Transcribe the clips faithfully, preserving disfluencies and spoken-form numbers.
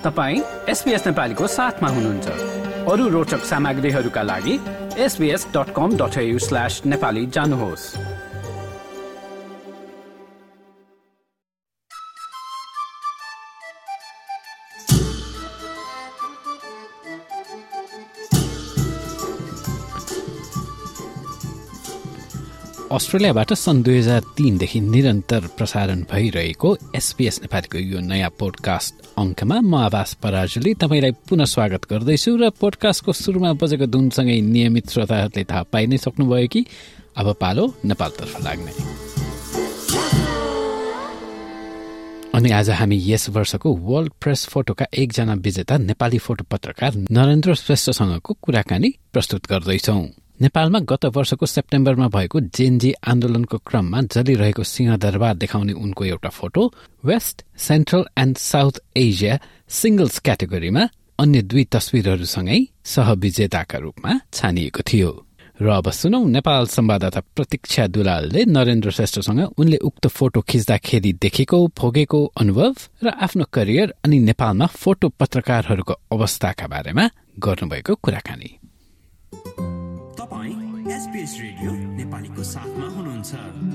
तपाईं एसबीएस नेपालीको साथमा हुनुहुन्छ। अरू रोचक सामग्रीहरूका लागि S B S dot com dot A U slash Nepali जानुहोस्। अस्ट्रेलियाबाट सन् दुई हजार तीनदेखि निरन्तर प्रसारण भइरहेको एसबीएस नेपालीको यो नयाँ पोडकास्ट अङ्कमा म आवास पराजुली तपाईँलाई पुनः स्वागत गर्दैछु। र पोडकास्टको सुरुमा बजेको धुनसँगै नियमित श्रोताहरूले थाहा पाइ नै सक्नुभयो कि अब पालो नेपालतर्फ लाग्ने। अनि आज हामी यस वर्षको वर्ल्ड प्रेस फोटोका एकजना विजेता नेपाली फोटो पत्रकार नरेन्द्र श्रेष्ठसँगको कुराकानी प्रस्तुत गर्दैछौँ। नेपालमा गत वर्षको सेप्टेम्बरमा भएको जेएनजी आन्दोलनको क्रममा जलिरहेको सिंहदरबार देखाउने उनको एउटा photo west central and south Asia singles क्याटेगोरीमा अन्य दुई तस्विरहरूसँगै सहविजेताका रूपमा छानिएको थियो। र अब सुनौ नेपाल संवाददाता प्रतीक्षा दुलालले नरेन्द्र श्रेष्ठसँग उनले उक्त फोटो खिच्दाखेरि देखेको भोगेको अनुभव र आफ्नो करियर अनि नेपालमा फोटो पत्रकारहरूको अवस्थाका बारेमा गर्नुभएको कुराकानी। एसबीएस रेडियो नेपालीको साथमा हुनुहुन्छ।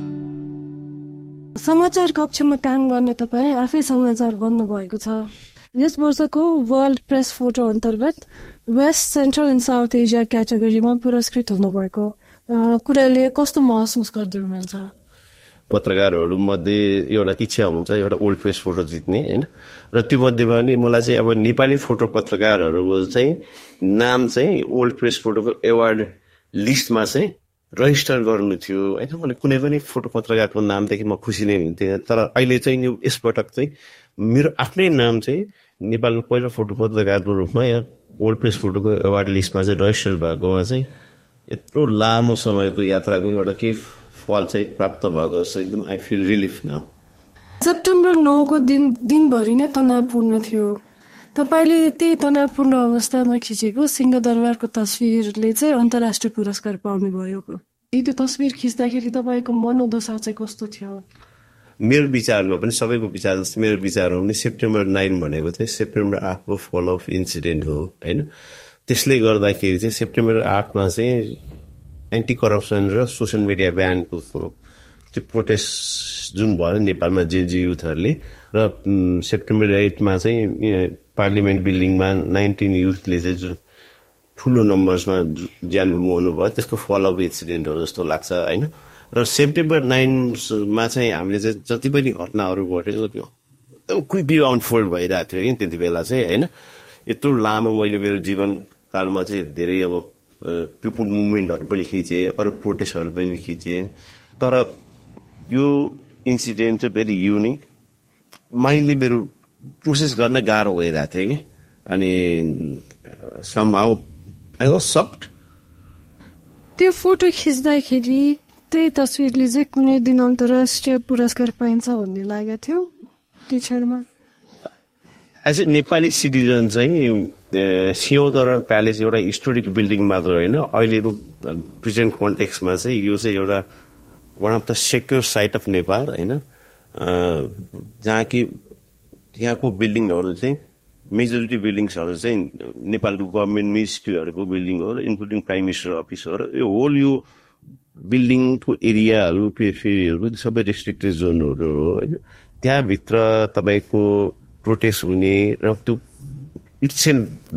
समाचार कक्षमा काम गर्ने तपाईँ आफै समाचार बन्नु भएको छ। यस वर्षको वर्ल्ड प्रेस फोटो अन्तर्गत west central and south Asia क्याटेगोरीमा पुरस्कृत हुनुभएको कुराले कस्तो महसुस गर्दै हुनुहुन्छ? पत्रकारहरू मध्ये एउटा इच्छा हुन्छ एउटा ओल्ड प्रेस फोटो जित्ने होइन, र त्यो मध्येमा पनि मलाई चाहिँ अब नेपाली फोटो पत्रकारहरूको चाहिँ नाम चाहिँ ओल्ड प्रेस फोटोको एवार्ड लिस्टमा चाहिँ रजिस्टर गर्नु थियो होइन। मैले कुनै पनि फोटो पत्रकारको नामदेखि म खुसी नै हुन्थेँ, तर अहिले चाहिँ यो यसपटक चाहिँ मेरो आफ्नै नाम चाहिँ नेपालको पहिलो फोटो पत्रकारको रूपमा यहाँ ओल्ड प्रेस फोटोको एवार्ड लिस्टमा चाहिँ रजिस्टर भएकोमा चाहिँ यत्रो लामो समयको यात्राको एउटा केही फल चाहिँ प्राप्त भएको छ। एकदम I feel relief now. September नौको दिन दिनभरि नै तनावपूर्ण थियो। तपाईँले त्यही तनावपूर्ण अवस्थामा खिचेको सिंहदरबारको तस्विरले चाहिँ अन्तर्राष्ट्रिय पुरस्कार पाउनुभयो। त्यो तस्विर खिच्दाखेरि तपाईँको मनोदशा चाहिँ कस्तो थियो? मेरो विचारमा पनि सबैको विचार जस्तो मेरो विचारमा पनि सेप्टेम्बर नाइन भनेको चाहिँ सेप्टेम्बर आठको फल अफ इन्सिडेन्ट हो होइन। त्यसले गर्दाखेरि चाहिँ सेप्टेम्बर आठमा चाहिँ एन्टी करप्सन र सोसियल मिडिया ब्यानको त्यो प्रोटेस्ट जुन भयो नेपालमा जेएनजी युथहरूले, र सेप्टेम्बर एटमा चाहिँ पार्लिमेन्ट बिल्डिङमा नाइन्टिन युथले चाहिँ जुन ठुलो नम्बर्समा ज्यान गुमाउनु भयो त्यसको फल अफ इन्सिडेन्ट हो जस्तो लाग्छ होइन। र सेप्टेम्बर नाइनमा चाहिँ हामीले चाहिँ जति पनि घटनाहरू घटेको त्यो एकदम क्विकली अनफोल्ड भइरहेको थियो कि त्यति बेला चाहिँ होइन। यत्रो लामो मैले मेरो जीवनकालमा चाहिँ धेरै अब पिपुल मुभमेन्टहरू पनि खिचेँ, अरू प्रोटेस्टहरू पनि खिचेँ, तर यो इन्सिडेन्ट चाहिँ भेरी युनिक। मैले मेरो प्रोसेस गर्न गाह्रो भइरहेको थियो कि, अनि समहाउ आई वाज सक्ड। त्यो फोटो खिच्दाखेरि त्यही तस्विरले चाहिँ कुनै दिन अन्तर्राष्ट्रिय पुरस्कार पाइन्छ भन्ने लागेको थियो त्यो क्षणमा? एज ए नेपाली सिटिजन चाहिँ सिंहदरबार प्यालेस एउटा हिस्टोरिक बिल्डिङ मात्र होइन, अहिलेको प्रेजेन्ट कन्टेक्समा चाहिँ यो चाहिँ एउटा one of the secure site of Nepal होइन, जहाँ कि यहाँको बिल्डिङहरू चाहिँ मेजोरिटी बिल्डिङ्सहरू चाहिँ नेपालको गभर्मेन्ट मिनिस्ट्रीहरूको बिल्डिङ हो, इन्क्लुडिङ प्राइम मिनिस्टर अफिस हो। र यो होल यो बिल्डिङको एरियाहरू पेरिफेरीहरू सबै रेस्ट्रिक्टेड जोनहरू हो होइन। त्यहाँभित्र तपाईँको प्रोटेस्ट हुने र त्यो इट्सेन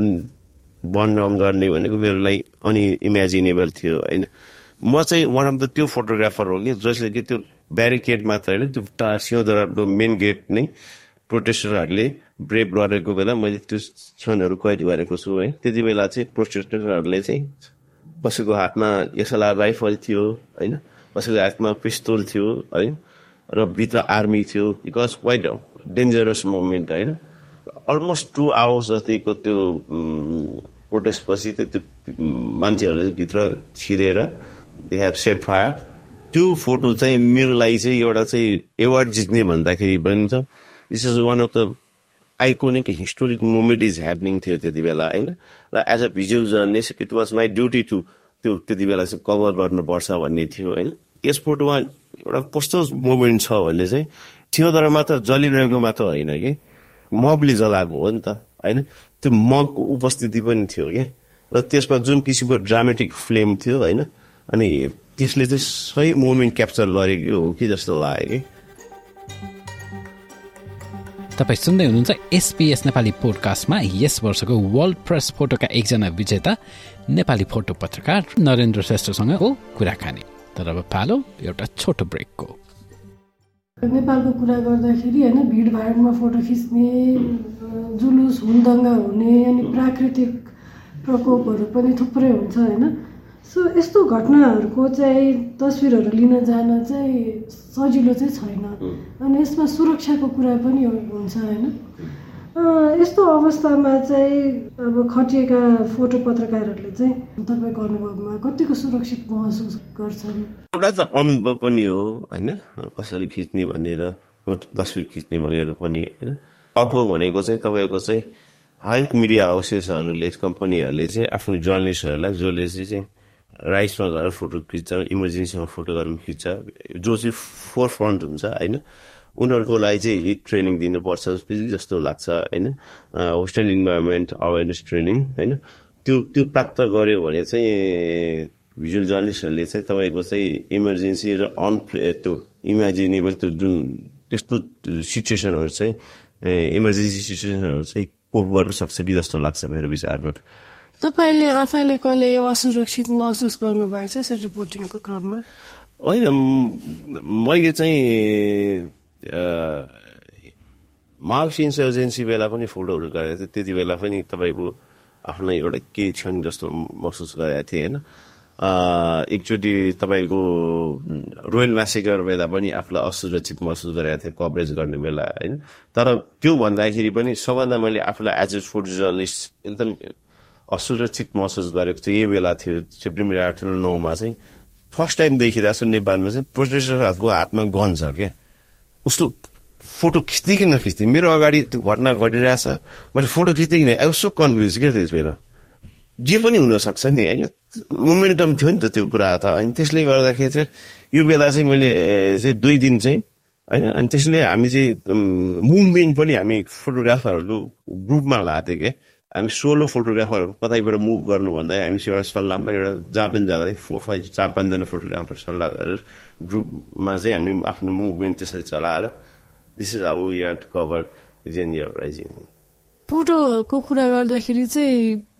बन्द गर्ने भनेको मेरो लागि अनि इमेजिनेबल थियो होइन। म चाहिँ वान अफ द त्यो फोटोग्राफर हो कि जसले कि त्यो ब्यारिकेड मात्र होइन, त्यो सिंहदरबारको मेन गेट नै प्रोटेस्टरहरूले ब्रेभ गरेको बेला मैले त्यो क्षणहरू कैद गरेको छु है। त्यति बेला चाहिँ प्रोटेस्टरहरूले चाहिँ कसैको हातमा एसएलआर राइफल थियो होइन, कसैको हातमा पिस्तोल थियो है, र भित्र आर्मी थियो। It was quite dangerous moment होइन। अलमोस्ट टु आवर्स जतिको त्यो प्रोटेस्ट पछि त्यो मान्छेहरूले भित्र छिरेर दे हेभ सेट फायर। त्यो फोटो चाहिँ मेरो लागि चाहिँ एउटा चाहिँ एवार्ड जित्ने भन्दाखेरि पनि छ this is one of the iconic historic moment is happening थियो त्यति बेला होइन। र as a visual journalist it was my duty to त्यो त्यति बेला चाहिँ कभर गर्नुपर्छ भन्ने थियो होइन। यस फोटोमा एउटा कस्तो मोमेन्ट छ भन्ने चाहिँ सिंहदरबार मात्र जलिरहेको मात्र होइन कि मबले जलाएको हो नि त होइन त्यो मगको उपस्थिति पनि थियो क्या र त्यसमा जुन किसिमको ड्रामेटिक फ्लेम थियो होइन अनि त्यसले चाहिँ सही मोमेन्ट क्याप्चर गरेको हो कि जस्तो लाग्यो कि तपाईँ सुन्दै हुनुहुन्छ एसपीएस नेपाली पोडकास्टमा यस वर्षको वर्ल्ड प्रेस फोटोका एकजना विजेता नेपाली फोटो पत्रकार नरेन्द्र श्रेष्ठसँगको कुराकानी। तर अब पालो एउटा छोटो ब्रेकको। नेपालको कुरा गर्दाखेरि होइन भिडभाडमा फोटो खिच्ने जुलुस हुलदङ्गा हुने अनि प्राकृतिक प्रकोपहरू पनि थुप्रै हुन्छ होइन सो यस्तो घटनाहरूको चाहिँ तस्विरहरू लिन जान चाहिँ सजिलो चाहिँ छैन अनि यसमा सुरक्षाको कुरा पनि हुन्छ होइन यस्तो अवस्थामा चाहिँ अब खटिएका फोटो पत्रकारहरूले चाहिँ तपाईँको अनुभवमा कतिको सुरक्षित महसुस गर्छन्? एउटा त अनुभव पनि हो होइन कसरी खिच्ने भनेर तस्विर खिच्ने भनेर पनि होइन अर्को भनेको चाहिँ तपाईँको चाहिँ हरेक मिडिया हाउसेसहरूले कम्पनीहरूले चाहिँ आफ्नो जर्नलिस्टहरूलाई जसले चाहिँ राइट्समा गएर फोटो खिच्छ इमर्जेन्सीमा फोटो गरेर खिच्छ जो चाहिँ फोर फ्रन्ट हुन्छ होइन उनीहरूको लागि चाहिँ ट्रेनिङ दिनुपर्छ जस्तो लाग्छ होइन होस्टेल इन्भाइरोमेन्ट अवेरनेस ट्रेनिङ होइन त्यो त्यो प्राप्त गर्यो भने चाहिँ भिजुअल जर्नलिस्टहरूले चाहिँ तपाईँको चाहिँ इमर्जेन्सी र अन त्यो इमेजिनेबल त्यो जुन त्यस्तो सिचुएसनहरू चाहिँ इमर्जेन्सी सिचुएसनहरू चाहिँ कोप गर्न सक्छ कि जस्तो लाग्छ मेरो विचारमा। तपाईँले आफैले कहिले असुरक्षित महसुस गर्नुभएको छ यसरी रिपोर्टिङको क्रममा? होइन मैले चाहिँ महाविश्व इन्सर्जेन्सी बेला पनि फोटोहरू गरेको थिएँ त्यति बेला पनि तपाईँको आफ्नै एउटा केही क्षण जस्तो महसुस गरेको थिएँ होइन एकचोटि तपाईँको रोयल म्यासेकर बेला पनि आफूलाई असुरक्षित महसुस गरेको थिएँ कभरेज गर्ने बेला होइन तर त्यो भन्दाखेरि पनि सबभन्दा मैले आफूलाई एज ए फोटो जर्नलिस्ट एकदम असुरक्षित महसुस गरेको थियो यही बेला थियो सेप्टेम्बर आठ नौमा चाहिँ फर्स्ट टाइम देखिरहेको छु नेपालमा चाहिँ प्रोटेस्टरहरूको हातमा गन छ क्या उसको फोटो खिच्दै कि नखिच्दै मेरो अगाडि त्यो घटना घटिरहेछ मैले फोटो खिच्दै किन आई वाज सो कन्फ्युज क्या त्यस बेला जे पनि हुनसक्छ नि होइन मोमेन्टम थियो नि त त्यो कुरा त अनि त्यसले गर्दाखेरि चाहिँ यो बेला चाहिँ मैले चाहिँ दुई दिन चाहिँ होइन अनि त्यसले हामी चाहिँ मुभमेन्ट पनि हामी फोटोग्राफरहरू ग्रुपमा लगाएको थियो क्या हामी सोलो फोटोग्राफरहरू कतैबाट मुभ गर्नु भन्दा हामी एउटा सल्लाहमा एउटा जहाँ पनि जाँदै फोर फाइभ चार पाँचजना फोटोग्राफर सल्लाह गरेर ग्रुपमा चाहिँ हामी आफ्नो मुभमेन्ट त्यसरी चलाएर this is how we are to cover JNU uprising. फोटोको कुरा गर्दाखेरि चाहिँ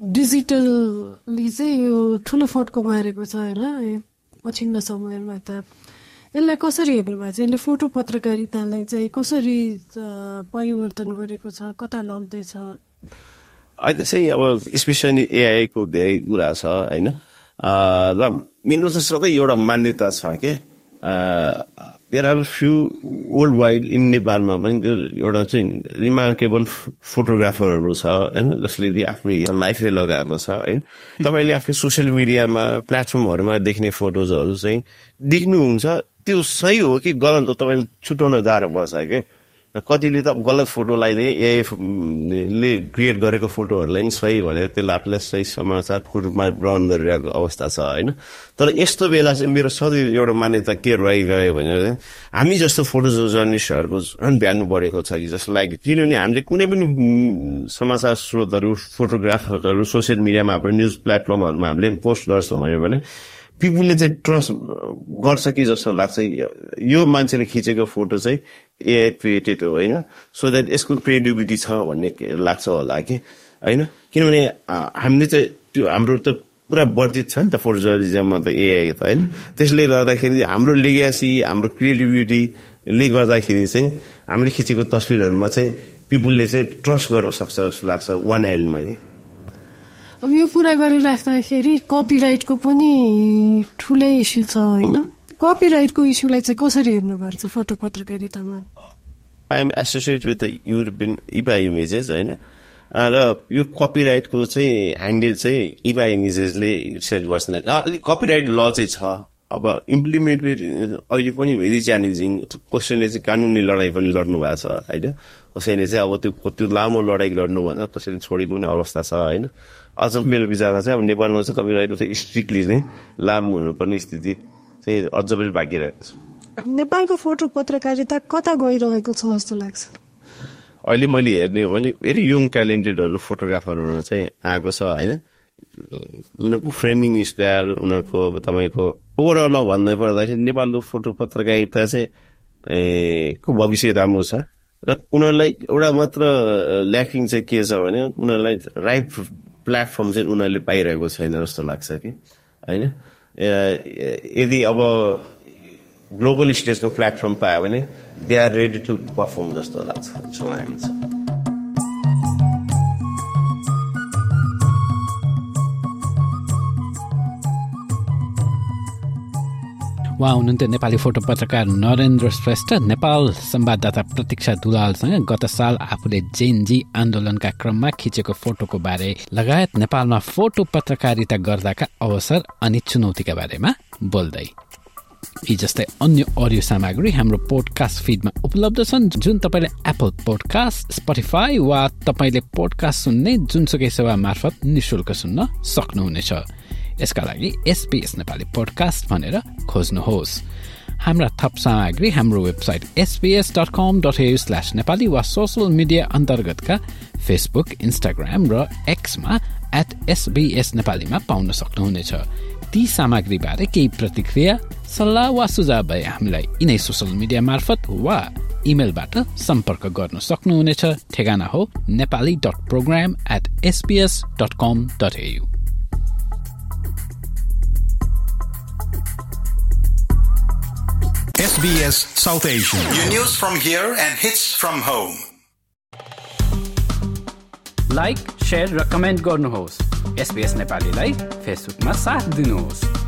डिजिटली चाहिँ यो ठुलो फड्को मारेको छ होइन पछिल्लो समयमा त यसलाई कसरी हेर्नुभएको छ यसले फोटो पत्रकारितालाई चाहिँ कसरी परिवर्तन गरेको छ कता लग्दैछ? अहिले चाहिँ अब स्पेसली एआईको धेरै कुरा छ होइन र मेरो चाहिँ सबै एउटा मान्यता छ कि there are few world wide in नेपालमा पनि त्यो एउटा चाहिँ रिमार्केबल फोटोग्राफरहरू छ होइन जसले आफ्नो लाइफले लगाएको छ होइन तपाईँले आफ्नो सोसियल मिडियामा प्लेटफर्महरूमा देख्ने फोटोजहरू चाहिँ देख्नुहुन्छ त्यो सही हो कि गलत हो तपाईँले छुट्याउन गाह्रो पर्छ कि कतिले त गलत फोटोलाई नै एआईले क्रिएट गरेको फोटोहरूलाई नि सही भनेर त्यसलाई आफूलाई सही समाचारको रूपमा ग्रहण गरिरहेको अवस्था छ होइन तर यस्तो बेला चाहिँ मेरो सधैँ एउटा मान्यता के रहिगयो भने हामी जस्तो फोटो जर्नलिस्टहरूको झन् भ्यानु परेको छ कि जस्तो लाग्यो किनभने हामीले कुनै पनि समाचार स्रोतहरू फोटोग्राफरहरू सोसियल मिडियामा हाम्रो न्युज प्लेटफर्महरूमा हामीले पोस्ट गर्छौँ भने पिपुलले चाहिँ ट्रस्ट गर्छ कि जस्तो लाग्छ यो मान्छेले खिचेको फोटो चाहिँ एआई क्रिएटेड हो होइन सो द्याट यसको क्रेडिबिलिटी छ भन्ने लाग्छ होला कि होइन किनभने हामीले चाहिँ त्यो हाम्रो त पुरा वर्धित छ नि त फोटो जर्नलिजममा त एआई त होइन त्यसले गर्दाखेरि हाम्रो लेगासी हाम्रो क्रिएटिभिटीले गर्दाखेरि चाहिँ हामीले खिचेको तस्विरहरूमा चाहिँ पिपुलले चाहिँ ट्रस्ट गर्न सक्छ जस्तो लाग्छ वान एन्डमा नि। अब यो कुरा गरिराख्दाखेरि कपिराइटको पनि ठुलै इस्यु छ होइन कपिराइटको इस्युलाई चाहिँ कसरी हेर्नु पर्छ फोटो पत्रकारितामा? I am associated with the European EPA images होइन र यो कपिराइटको चाहिँ ह्यान्डल चाहिँ इबा इमेजेसले सेट गर्छन् कपिराइट ल चाहिँ छ अब इम्प्लिमेन्ट अहिले पनि भेरी च्यालेन्जिङ कसैले चाहिँ कानुनी लडाइँ पनि लड्नु भएको छ होइन कसैले चाहिँ अब त्यो त्यो लामो लडाइँ लड्नु भन्दा कसैले छोडिदिने अवस्था छ होइन अझ मेरो विचारमा चाहिँ अब नेपालमा चाहिँ कपिराइटको चाहिँ स्ट्रिक्टली चाहिँ लामो हुनुपर्ने स्थिति चाहिँ अझ पनि बाँकी रहेको छ। नेपालको फोटो पत्रकारिता कता गइरहेको छ जस्तो लाग्छ? अहिले मैले हेर्ने हो भने भेरी यङ ट्यालेन्टेडहरू फोटोग्राफरहरू चाहिँ आएको छ होइन उनीहरूको फ्रेमिङ स्टाइल उनीहरूको तपाईँको ओभरअल भन्दै पर्दाखेरि नेपालको फोटो पत्रकारिता चाहिँ ए को भविष्य राम्रो छ र उनीहरूलाई एउटा मात्र ल्याकिङ चाहिँ के छ भने उनीहरूलाई राइट प्लेटफर्म चाहिँ उनीहरूले पाइरहेको छैन जस्तो लाग्छ कि होइन यदि अब ग्लोबल स्टेजको प्लेटफर्म पायो भने they are ready to perform जस्तो लाग्छ उहाँ हुनुहुन्थ्यो नेपाली फोटो पत्रकार नरेन्द्र श्रेष्ठ। नेपाल संवाददाता प्रतीक्षा दुलालसँग गत साल आफूले जेनजी आन्दोलनका क्रममा खिचेको फोटोको बारे लगायत नेपालमा फोटो पत्रकारिता गर्दाका अवसर अनि चुनौतीका बारेमा बोल्दै यी जस्तै अन्य अडियो सामग्री हाम्रो पोडकास्ट फिडमा उपलब्ध छन् जुन तपाईँले एप्पल पोडकास्ट स्पोटिफाई वा तपाईँले पोडकास्ट सुन्ने जुनसुकै सेवा मार्फत निशुल्क सुन्न सक्नुहुनेछ। यसका लागि एसबीएस नेपाली पोडकास्ट भनेर खोज्नुहोस्। हाम्रा थप सामग्री हाम्रो website SBS dot com dot AU slash Nepali वा सोसल मिडिया अन्तर्गतका फेसबुक इन्स्टाग्राम र एक्समा एट एसबीएस नेपालीमा पाउन सक्नुहुनेछ। ती सामग्रीबारे केही प्रतिक्रिया सल्लाह वा सुझाव भए हामीलाई यिनै सोसल मिडिया मार्फत वा इमेलबाट सम्पर्क गर्न सक्नुहुनेछ। ठेगाना हो Nepali dot program at SBS dot com dot AU. S B S South Asia. Your news from here and hits from home. Like, share र कमेन्ट गर्नुहोस्। एसबीएस नेपालीलाई फेसबुकमा साथ दिनुहोस्।